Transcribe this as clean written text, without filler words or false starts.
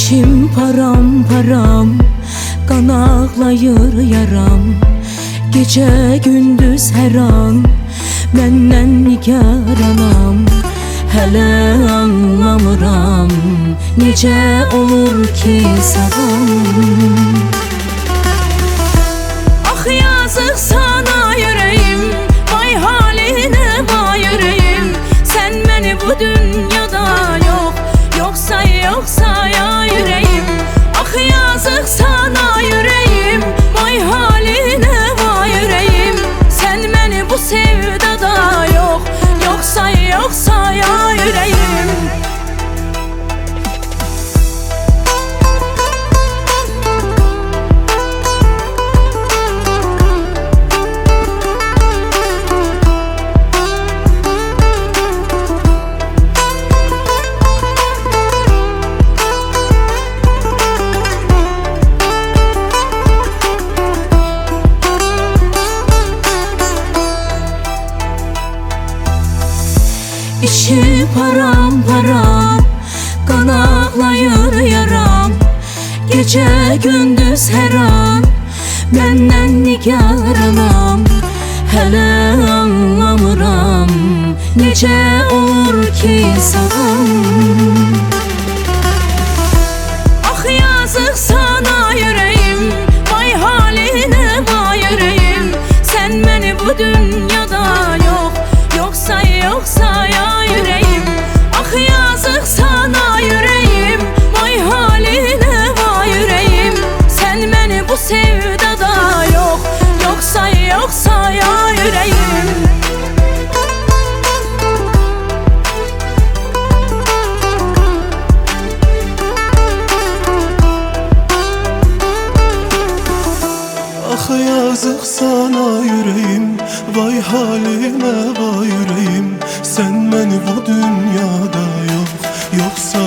İçim param kan ağlayır yaram. Gece gündüz her an benden nigaranam. Hele anlamıram nece olur ki savam. Ah yazık sana yüreğim, vay haline vay yüreğim. Sen beni bu dünyada yoksa ya yüreğim. Ah yazık sana yüreğim, vay haline vay yüreğim. Sen beni bu sevdada yoksa ya yüreğim. İçi param kan ağlayır yaram. Gece gündüz her an benden nigaranam. Hele anlamıram nece olur ki savam. Ah yazık sana yüreğim, vay haline vay yüreğim. Sen beni bu dünyada yoksa ya yüreğim. Ah yazık sana yüreğim, vay haline vay yüreğim. Sen beni bu sevdada yoksa ya yüreğim. Ah yazık sana yüreğim, vay haline vay yüreğim. Sen beni bu dünyada yoksa